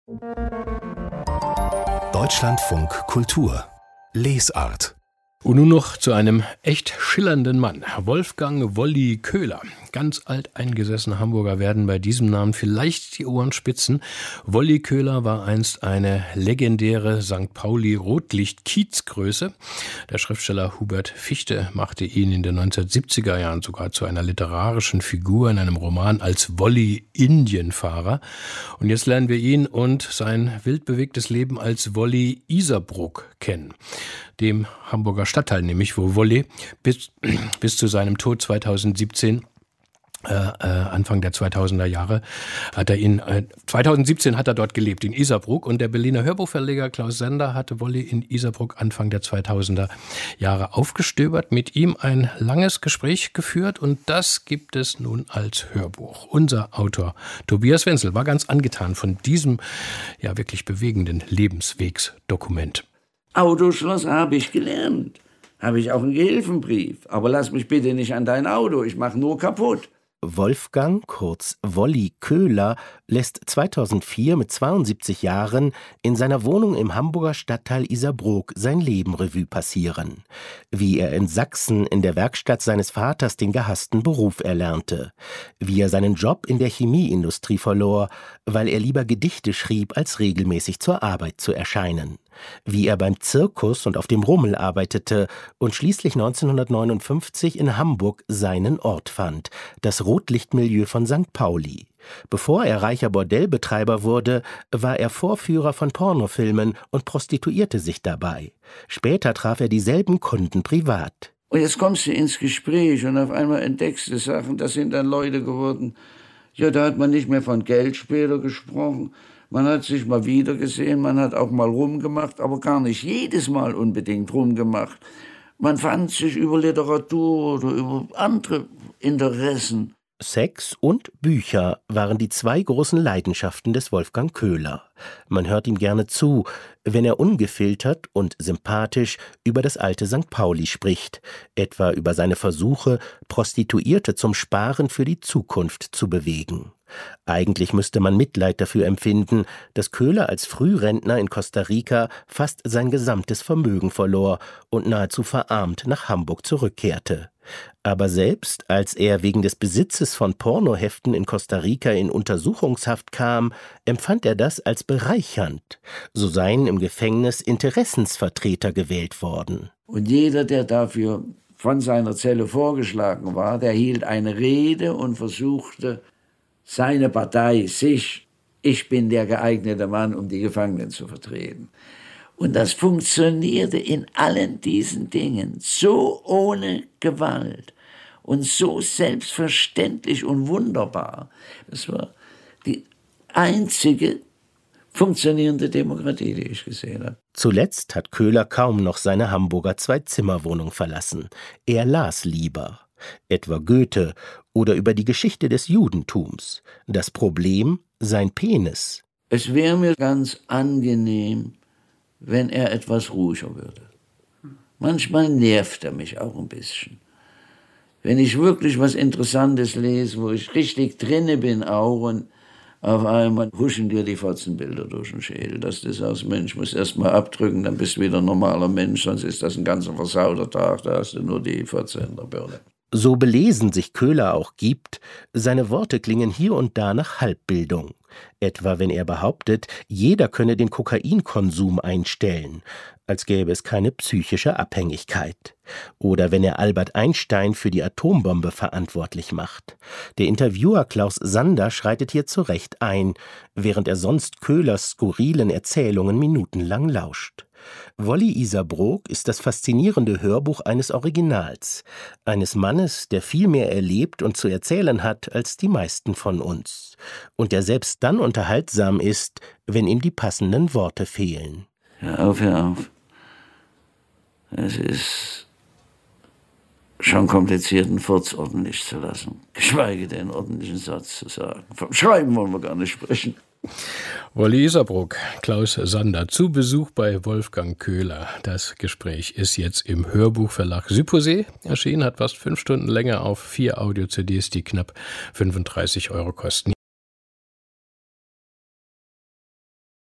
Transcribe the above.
Deutschlandfunk Kultur Lesart. Und nun noch zu einem echt schillernden Mann, Wolfgang Wolli Köhler. Ganz alteingesessene Hamburger werden bei diesem Namen vielleicht die Ohren spitzen. Wolli Köhler war einst eine legendäre St. Pauli-Rotlicht-Kiezgröße. Der Schriftsteller Hubert Fichte machte ihn in den 1970er Jahren sogar zu einer literarischen Figur in einem Roman als Wolli Indienfahrer. Und jetzt lernen wir ihn und sein wildbewegtes Leben als Wolli Isarbruck kennen. Dem Hamburger Stadtteil nämlich, wo Wolli bis zu seinem Tod 2017 Anfang der 2000er Jahre 2017 hat er dort gelebt, in Isarbruck, und der Berliner Hörbuchverleger Klaus Sender hatte Wolli in Isarbruck Anfang der 2000er Jahre aufgestöbert, mit ihm ein langes Gespräch geführt, und das gibt es nun als Hörbuch. Unser Autor Tobias Wenzel war ganz angetan von diesem ja wirklich bewegenden Lebenswegsdokument. Autoschloss habe ich gelernt, habe ich auch einen Gehilfenbrief, aber lass mich bitte nicht an dein Auto, ich mache nur kaputt. Wolfgang, kurz Wolli Köhler, lässt 2004 mit 72 Jahren in seiner Wohnung im Hamburger Stadtteil Isarbruck sein Leben Revue passieren. Wie er in Sachsen in der Werkstatt seines Vaters den gehassten Beruf erlernte. Wie er seinen Job in der Chemieindustrie verlor, weil er lieber Gedichte schrieb, als regelmäßig zur Arbeit zu erscheinen. Wie er beim Zirkus und auf dem Rummel arbeitete und schließlich 1959 in Hamburg seinen Ort fand, das Rotlichtmilieu von St. Pauli. Bevor er reicher Bordellbetreiber wurde, war er Vorführer von Pornofilmen und prostituierte sich dabei. Später traf er dieselben Kunden privat. Und jetzt kommst du ins Gespräch und auf einmal entdeckst du Sachen, das sind dann Leute geworden. Ja, da hat man nicht mehr von Geld später gesprochen. Man hat sich mal wieder gesehen, man hat auch mal rumgemacht, aber gar nicht jedes Mal unbedingt rumgemacht. Man fand sich über Literatur oder über andere Interessen. Sex und Bücher waren die zwei großen Leidenschaften des Wolfgang Köhler. Man hört ihm gerne zu, wenn er ungefiltert und sympathisch über das alte St. Pauli spricht, etwa über seine Versuche, Prostituierte zum Sparen für die Zukunft zu bewegen. Eigentlich müsste man Mitleid dafür empfinden, dass Köhler als Frührentner in Costa Rica fast sein gesamtes Vermögen verlor und nahezu verarmt nach Hamburg zurückkehrte. Aber selbst als er wegen des Besitzes von Pornoheften in Costa Rica in Untersuchungshaft kam, empfand er das als bereichernd. So seien im Gefängnis Interessensvertreter gewählt worden. Und jeder, der dafür von seiner Zelle vorgeschlagen war, der hielt eine Rede und versuchte, seine Partei, ich bin der geeignete Mann, um die Gefangenen zu vertreten. Und das funktionierte in allen diesen Dingen so ohne Gewalt und so selbstverständlich und wunderbar. Das war die einzige funktionierende Demokratie, die ich gesehen habe. Zuletzt hat Köhler kaum noch seine Hamburger Zwei-Zimmer-Wohnung verlassen. Er las lieber. Etwa Goethe oder über die Geschichte des Judentums. Das Problem, sein Penis. Es wäre mir ganz angenehm, wenn er etwas ruhiger würde. Manchmal nervt er mich auch ein bisschen. Wenn ich wirklich was Interessantes lese, wo ich richtig drinne bin auch, und auf einmal huschen dir die Fotzenbilder durch den Schädel. Dass du sagst, Mensch, musst erst mal abdrücken, dann bist du wieder ein normaler Mensch, sonst ist das ein ganzer versauter Tag, da hast du nur die Fotze in der Birne. So belesen sich Köhler auch gibt, seine Worte klingen hier und da nach Halbbildung. Etwa wenn er behauptet, jeder könne den Kokainkonsum einstellen, als gäbe es keine psychische Abhängigkeit. Oder wenn er Albert Einstein für die Atombombe verantwortlich macht. Der Interviewer Klaus Sander schreitet hier zu Recht ein, während er sonst Köhlers skurrilen Erzählungen minutenlang lauscht. Wolli Isarbruck ist das faszinierende Hörbuch eines Originals, eines Mannes, der viel mehr erlebt und zu erzählen hat als die meisten von uns und der selbst dann unterhaltsam ist, wenn ihm die passenden Worte fehlen. Hör auf, hör auf. Es ist schon kompliziert, einen Furz ordentlich zu lassen, geschweige denn einen ordentlichen Satz zu sagen. Vom Schreiben wollen wir gar nicht sprechen. Wolli Isarbruck, Klaus Sander, zu Besuch bei Wolfgang Köhler. Das Gespräch ist jetzt im Hörbuchverlag Syposee erschienen, hat fast 5 Stunden Länge auf 4 Audio-CDs, die knapp 35 € kosten.